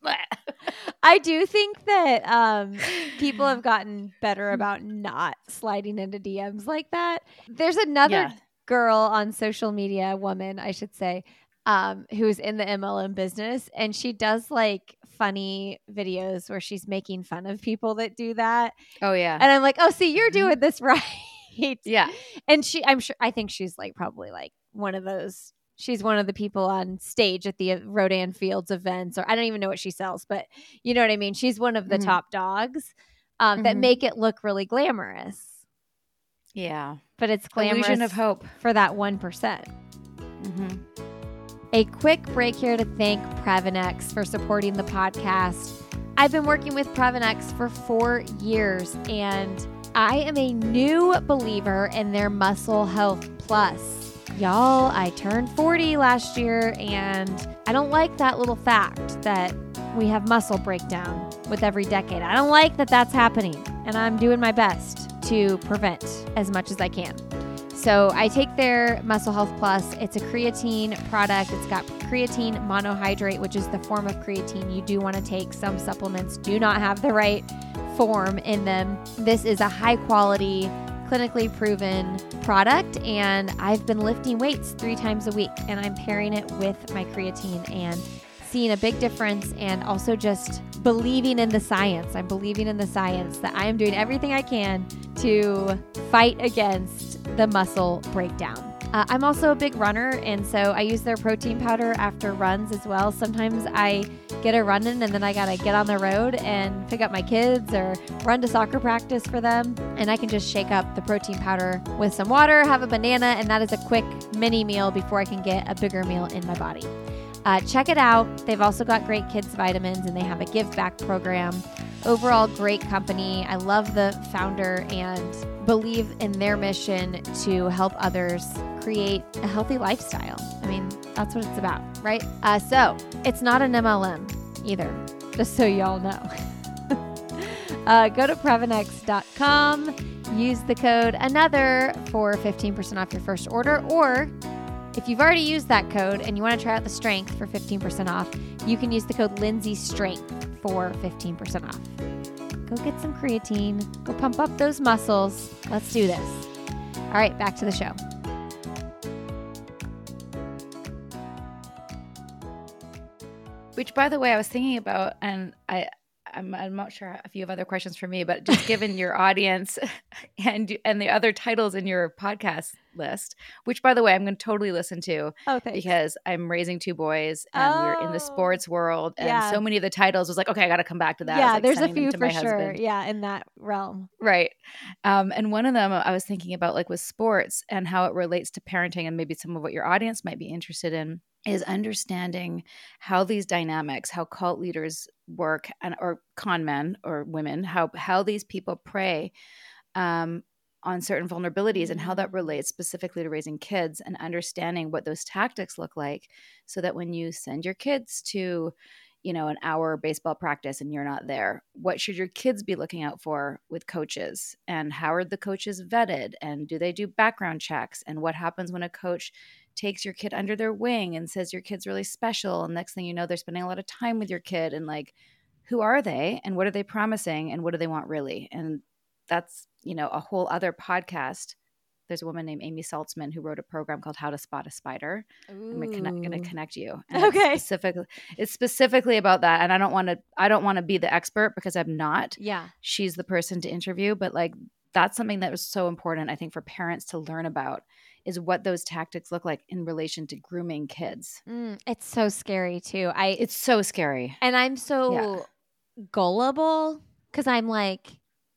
I do think that um, people have gotten better about not sliding into D Ms like that. There's another yeah. girl on social media, woman, I should say. Um, who's in the M L M business, and she does like funny videos where she's making fun of people that do that. Oh yeah. And I'm like, oh, see, you're doing this right. Yeah. And she, I'm sure, I think she's like probably like one of those, she's one of the people on stage at the Rodan Fields events, or I don't even know what she sells, but you know what I mean? She's one of the mm-hmm. top dogs um, mm-hmm. that make it look really glamorous. Yeah. But it's glamorous illusion of hope for that one percent. Mm-hmm. A quick break here to thank Previnex for supporting the podcast. I've been working with Previnex for four years, and I am a new believer in their Muscle Health Plus. Y'all, I turned forty last year, and I don't like that little fact that we have muscle breakdown with every decade. I don't like that that's happening, and I'm doing my best to prevent as much as I can. So I take their Muscle Health Plus. It's a creatine product. It's got creatine monohydrate, which is the form of creatine you do want to take. Some supplements do not have the right form in them. This is a high quality, clinically proven product, and I've been lifting weights three times a week, and I'm pairing it with my creatine and seeing a big difference, and also just believing in the science. I'm believing in the science that I am doing everything I can to fight against the muscle breakdown. Uh, I'm also a big runner, and so I use their protein powder after runs as well. Sometimes I get a run in and then I gotta get on the road and pick up my kids or run to soccer practice for them, and I can just shake up the protein powder with some water, have a banana, and that is a quick mini meal before I can get a bigger meal in my body. Uh, check it out. They've also got great kids vitamins, and they have a give back program. Overall, great company. I love the founder and believe in their mission to help others create a healthy lifestyle. I mean, that's what it's about, right? Uh, so it's not an M L M either, just so y'all know. uh, go to Previnex dot com, use the code ANOTHER for fifteen percent off your first order, or if you've already used that code and you want to try out the strength for fifteen percent off, you can use the code Lindsay Strength for fifteen percent off. Go get some creatine. Go pump up those muscles. Let's do this. All right, back to the show. Which, by the way, I was thinking about, and I, I'm, I'm not sure if you have other questions for me, but just given your audience and and the other titles in your podcast list, which, by the way, I'm going to totally listen to. Oh, thanks. Because I'm raising two boys and oh, we're in the sports world, and yeah. so many of the titles was like, okay, I got to come back to that. Yeah, like there's a few to for my sure. husband. Yeah, in that realm. Right. Um, and one of them I was thinking about, like, with sports and how it relates to parenting, and maybe some of what your audience might be interested in, is understanding how these dynamics, how cult leaders work, and or con men or women, how how these people prey um, on certain vulnerabilities, and how that relates specifically to raising kids, and understanding what those tactics look like, so that when you send your kids to, you know, an hour baseball practice and you're not there, what should your kids be looking out for with coaches, and how are the coaches vetted, and do they do background checks, and what happens when a coach takes your kid under their wing and says your kid's really special, and next thing you know, they're spending a lot of time with your kid, and like, who are they, and what are they promising, and what do they want really? And that's, you know, a whole other podcast. There's a woman named Amy Saltzman who wrote a program called How to Spot a Spider. Ooh. I'm going to connect you. And okay. It's specifically, it's specifically about that. And I don't want to, I don't want to be the expert, because I'm not. Yeah. She's the person to interview, but like, that's something that was so important, I think, for parents to learn about, is what those tactics look like in relation to grooming kids. Mm, it's so scary too. I It's so scary. And I'm so yeah. gullible, because I'm like,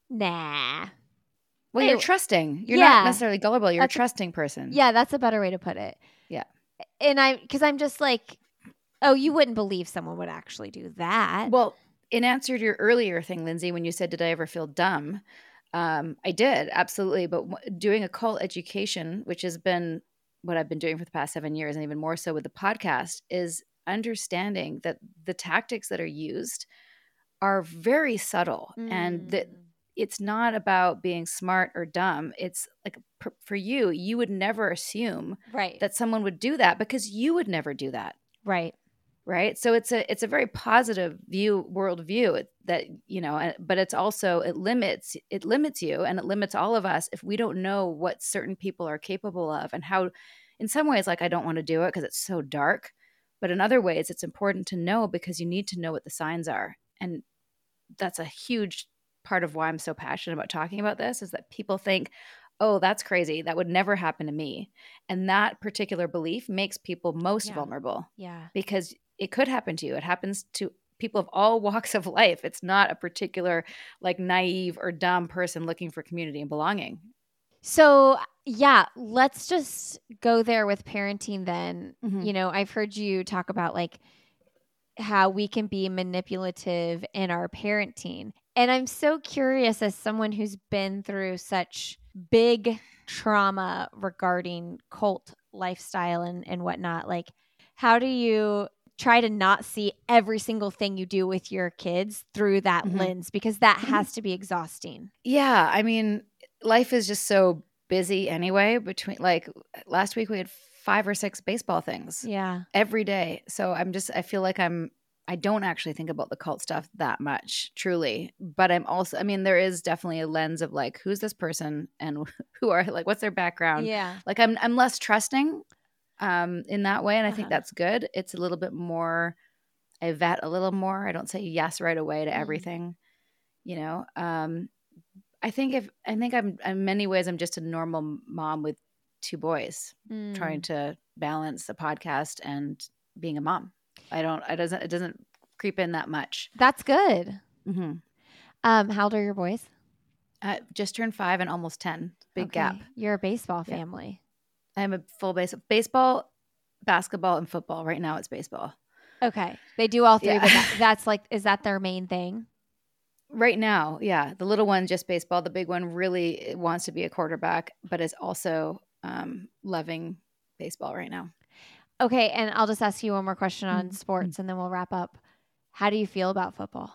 nah. Well, Anyway, you're trusting. You're yeah. not necessarily gullible. You're That's a trusting person. Yeah, that's a better way to put it. Yeah. And I, because I'm just like, oh, you wouldn't believe someone would actually do that. Well, in answer to your earlier thing, Lindsay, when you said, did I ever feel dumb? Um, I did, absolutely. But w- doing a cult education, which has been what I've been doing for the past seven years, and even more so with the podcast, is understanding that the tactics that are used are very subtle, mm. and that it's not about being smart or dumb. It's like, pr- for you, you would never assume right. that someone would do that, because you would never do that. Right. Right. So it's a it's a very positive view, worldview that, you know, but it's also, it limits, it limits you, and it limits all of us if we don't know what certain people are capable of, and how, in some ways, like, I don't want to do it because it's so dark. But in other ways, it's important to know, because you need to know what the signs are. And that's a huge part of why I'm so passionate about talking about this, is that people think, oh, that's crazy, that would never happen to me. And that particular belief makes people most yeah. vulnerable. Yeah. Because it could happen to you. It happens to people of all walks of life. It's not a particular, like, naive or dumb person looking for community and belonging. So, yeah, let's just go there with parenting then. Mhm. You know, I've heard you talk about like how we can be manipulative in our parenting. And I'm so curious, as someone who's been through such big trauma regarding cult lifestyle and, and whatnot, like, how do you try to not see every single thing you do with your kids through that Mhm. lens? Because that Mhm. has to be exhausting. Yeah, I mean, life is just so busy anyway. Between like last week, we had five or six baseball things Yeah. every day. So I'm just, I feel like I'm, I don't actually think about the cult stuff that much, truly. But I'm also, I mean, there is definitely a lens of like, who's this person and who are like, what's their background? Yeah. Like, I'm, I'm less trusting um, in that way, and I think Uh-huh. that's good. It's a little bit more, I vet a little more. I don't say yes right away to Mm. everything, you know. Um, I think if I think I'm in many ways I'm just a normal mom with two boys Mm. trying to balance the podcast and being a mom. I don't. It doesn't. It doesn't creep in that much. That's good. Mm-hmm. Um, how old are your boys? I just turned five and almost ten. Big Okay. gap. You're a baseball Yeah. family. I'm a full base baseball, basketball, and football. Right now, it's baseball. Okay. They do all three, Yeah. but that, that's like, is that their main thing? Right now, yeah. The little one just baseball. The big one really wants to be a quarterback, but is also um, loving baseball right now. Okay. And I'll just ask you one more question on Mm. sports and then we'll wrap up. How do you feel about football?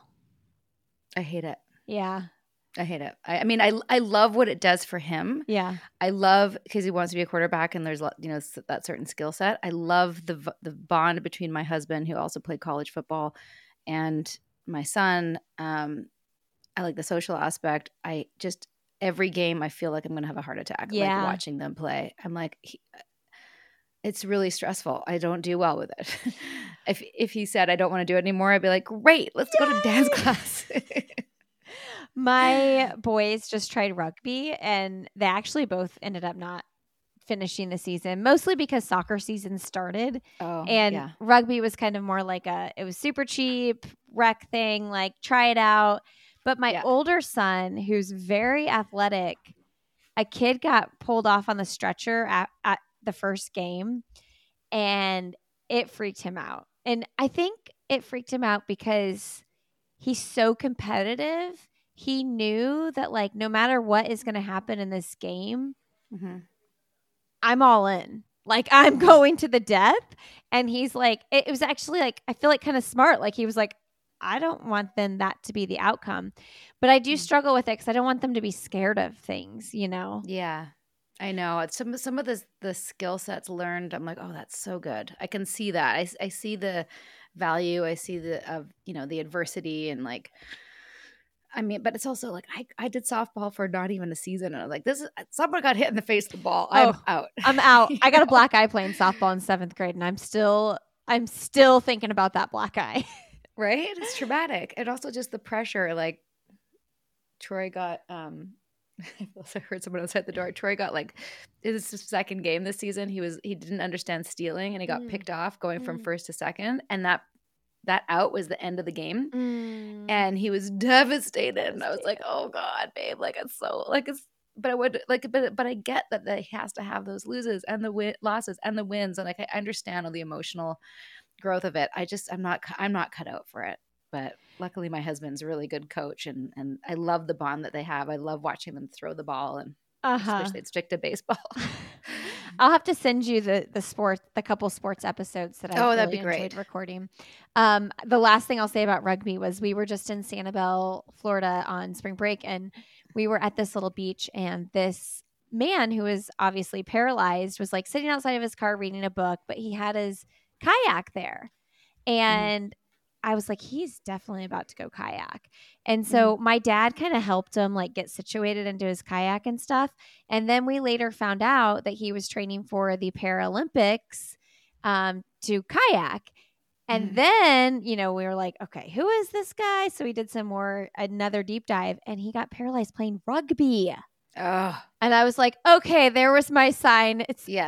I hate it. Yeah. I hate it. I, I mean, I I love what it does for him. Yeah. I love because he wants to be a quarterback, and there's you know that certain skill set. I love the the bond between my husband, who also played college football, and my son. Um, I like the social aspect. I just every game I feel like I'm gonna have a heart attack. Yeah. Like watching them play. I'm like, he, it's really stressful. I don't do well with it. if if he said I don't want to do it anymore, I'd be like, great, let's Yay! Go to dance class. My boys just tried rugby and they actually both ended up not finishing the season, mostly because soccer season started. Oh, and yeah. Rugby was kind of more like a, it was super cheap rec thing, like try it out. But my Yeah. older son, who's very athletic, a kid got pulled off on the stretcher at, at the first game and it freaked him out. And I think it freaked him out because he's so competitive. He knew that like no matter what is going to happen in this game, Mm-hmm. I'm all in. Like I'm going to the death. And he's like, it, it was actually like, I feel like kind of smart. Like he was like, I don't want then that to be the outcome. But I do Mm-hmm. struggle with it because I don't want them to be scared of things, you know? Yeah. I know. It's some some of the the skill sets learned. I'm like, oh, that's so good. I can see that. I, I see the value. I see the of you know the adversity and like. I mean, but it's also like I, I did softball for not even a season, and I was like, "This is someone got hit in the face with the ball. I'm Oh, out. I'm out. I got a black eye playing softball in seventh grade, and I'm still I'm still thinking about that black eye. Right? It's traumatic, and also just the pressure. Like Troy got. um I also heard someone else at the door. Troy got like his second game this season. He was he didn't understand stealing, and he got Mm. picked off going from Mm. first to second, and that. That out was the end of the game, Mm. and he was devastated. And I was like, "Oh God, babe, like it's so like it's." But I would like, but but I get that that he has to have those loses and the win- losses and the wins, and like I understand all the emotional growth of it. I just I'm not I'm not cut out for it. But luckily, my husband's a really good coach, and and I love the bond that they have. I love watching them throw the ball, and Uh-huh. I just wish they'd stick to baseball. I'll have to send you the the sport the couple sports episodes that I Oh, really that'd be enjoyed great. recording. Um, the last thing I'll say about rugby was we were just in Sanibel, Florida on spring break, and we were at this little beach, and this man who was obviously paralyzed was like sitting outside of his car reading a book, but he had his kayak there. And mm-hmm. I was like, he's definitely about to go kayak. And so mm-hmm. my dad kind of helped him like get situated into his kayak and stuff. And then we later found out that he was training for the Paralympics um, to kayak. And mm-hmm. then, you know, we were like, okay, who is this guy? So we did some more, another deep dive, and he got paralyzed playing rugby. Oh. And I was like, okay, there was my sign. It's yes.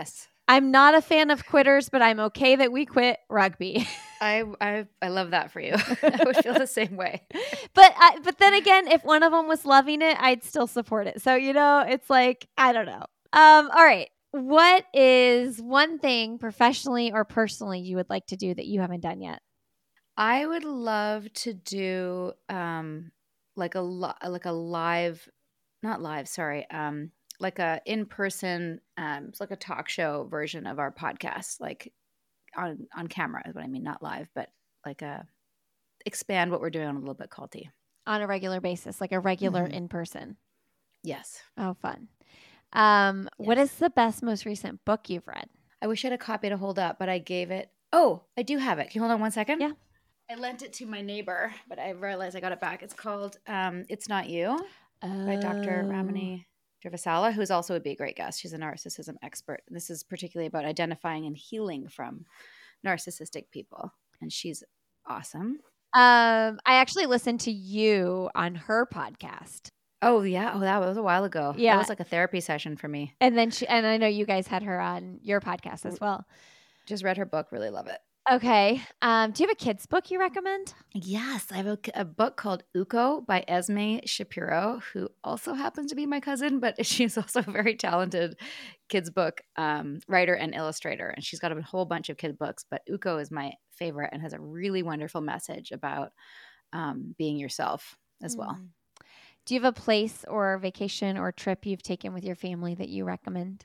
I'm not a fan of quitters, but I'm okay that we quit rugby. I, I I love that for you. I would feel the same way. But I, but then again, if one of them was loving it, I'd still support it. So, you know, it's like, I don't know. Um, all right. What is one thing professionally or personally you would like to do that you haven't done yet? I would love to do um like a li- like a live, not live, sorry, um like a in-person um it's like a talk show version of our podcast, like on on camera is what I mean, not live, but like a expand what we're doing a little bit culty. On a regular basis, like a regular Mhm. in-person. Yes. Oh, fun. Um, What Yes. is the best, most recent book you've read? I wish I had a copy to hold up, but I gave it. Oh, I do have it. Can you hold on one second? Yeah. I lent it to my neighbor, but I realized I got it back. It's called um, It's Not You by Doctor Oh. Ramani Durvasala, who's also would be a great guest. She's a narcissism expert. This is particularly about identifying and healing from narcissistic people. And she's awesome. Um, I actually listened to you on her podcast. Oh, yeah. Oh, that was a while ago. Yeah. That was like a therapy session for me. And then she, and I know you guys had her on your podcast as well. Just read her book. Really love it. Okay. Um, do you have a kid's book you recommend? Yes, I have a, a book called Uko by Esme Shapiro, who also happens to be my cousin, but she's also a very talented kids book um, writer and illustrator. And she's got a whole bunch of kid books, but Uko is my favorite and has a really wonderful message about um, being yourself as well. Mm. Do you have a place or vacation or trip you've taken with your family that you recommend?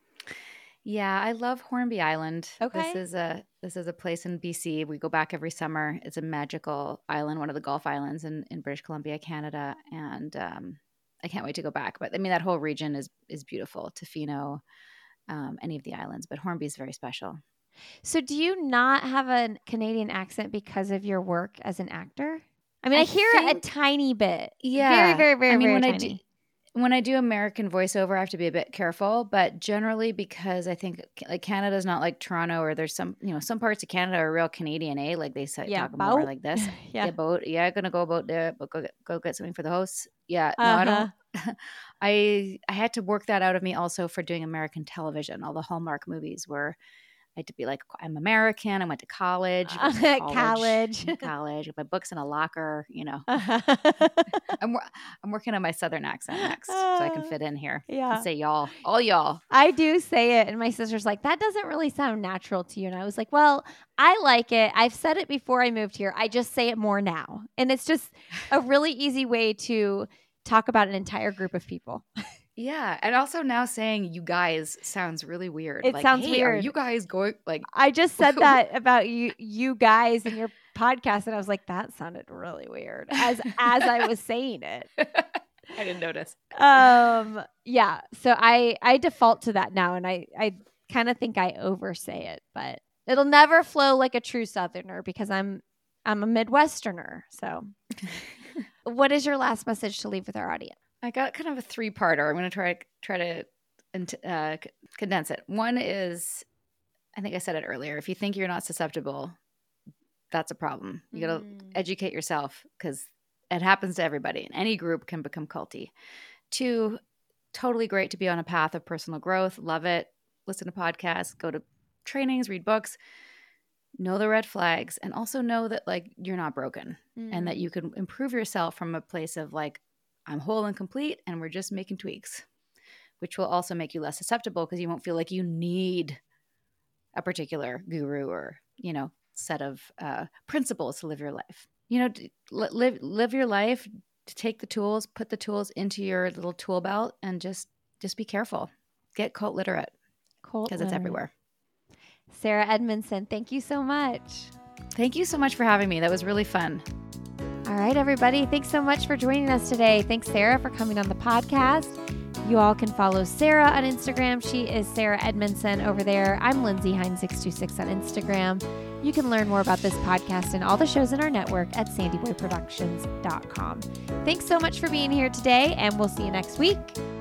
Yeah, I love Hornby Island. Okay. This is a this is a place in B C. We go back every summer. It's a magical island, one of the Gulf Islands in, in British Columbia, Canada. And um, I can't wait to go back. But I mean, that whole region is is beautiful. Tofino, um, any of the islands. But Hornby is very special. So do you not have a Canadian accent because of your work as an actor? I mean, I, I hear think- a tiny bit. Yeah. Very, very, very, I mean, very when tiny. I do, when I do American voiceover, I have to be a bit careful, but generally because I think like Canada's not like Toronto, or there's some, you know, some parts of Canada are real Canadian, eh? Like they say, Yeah, talk more boat. like this. Yeah. Yeah, boat. Yeah, gonna go about there, but go get, go get something for the hosts. Yeah, no, Uh-huh. I don't. I I had to work that out of me also for doing American television. All the Hallmark movies were, I had to be like, I'm American. I went to college. I went to College. college. My books in a locker. You know, Uh-huh. I'm wor- I'm working on my Southern accent next, so I can fit in here. Yeah. And say y'all, all y'all. I do say it, and my sister's like, that doesn't really sound natural to you. And I was like, well, I like it. I've said it before I moved here. I just say it more now. And it's just a really easy way to talk about an entire group of people. Yeah, and also now saying you guys sounds really weird. It like, sounds hey, Are weird. you guys going like? I just said that about you you guys in your podcast, and I was like, that sounded really weird as as I was saying it. I didn't notice. Um yeah. So I I default to that now, and I I kind of think I oversay it, but it'll never flow like a true Southerner because I'm I'm a Midwesterner. So what is your last message to leave with our audience? I got kind of a three-parter. I'm going to try try to uh, c- condense it. One is, I think I said it earlier. If you think you're not susceptible, that's a problem. You got to Mm. educate yourself because it happens to everybody. And any group can become culty. Two, totally great to be on a path of personal growth. Love it. Listen to podcasts, go to trainings, read books. Know the red flags, and also know that like you're not broken and that you can improve yourself from a place of like, I'm whole and complete, and we're just making tweaks, which will also make you less susceptible because you won't feel like you need a particular guru or, you know, set of uh, principles to live your life. You know, d- li- live live your life. To take the tools, put the tools into your little tool belt, and just just be careful. Get cult literate Cool. because it's everywhere. Sarah Edmondson, thank you so much. Thank you so much for having me. That was really fun. All right, everybody. Thanks so much for joining us today. Thanks, Sarah, for coming on the podcast. You all can follow Sarah on Instagram. She is Sarah Edmondson over there. I'm Lindsay Hine six two six on Instagram. You can learn more about this podcast and all the shows in our network at sandy boy productions dot com. Thanks so much for being here today, and we'll see you next week.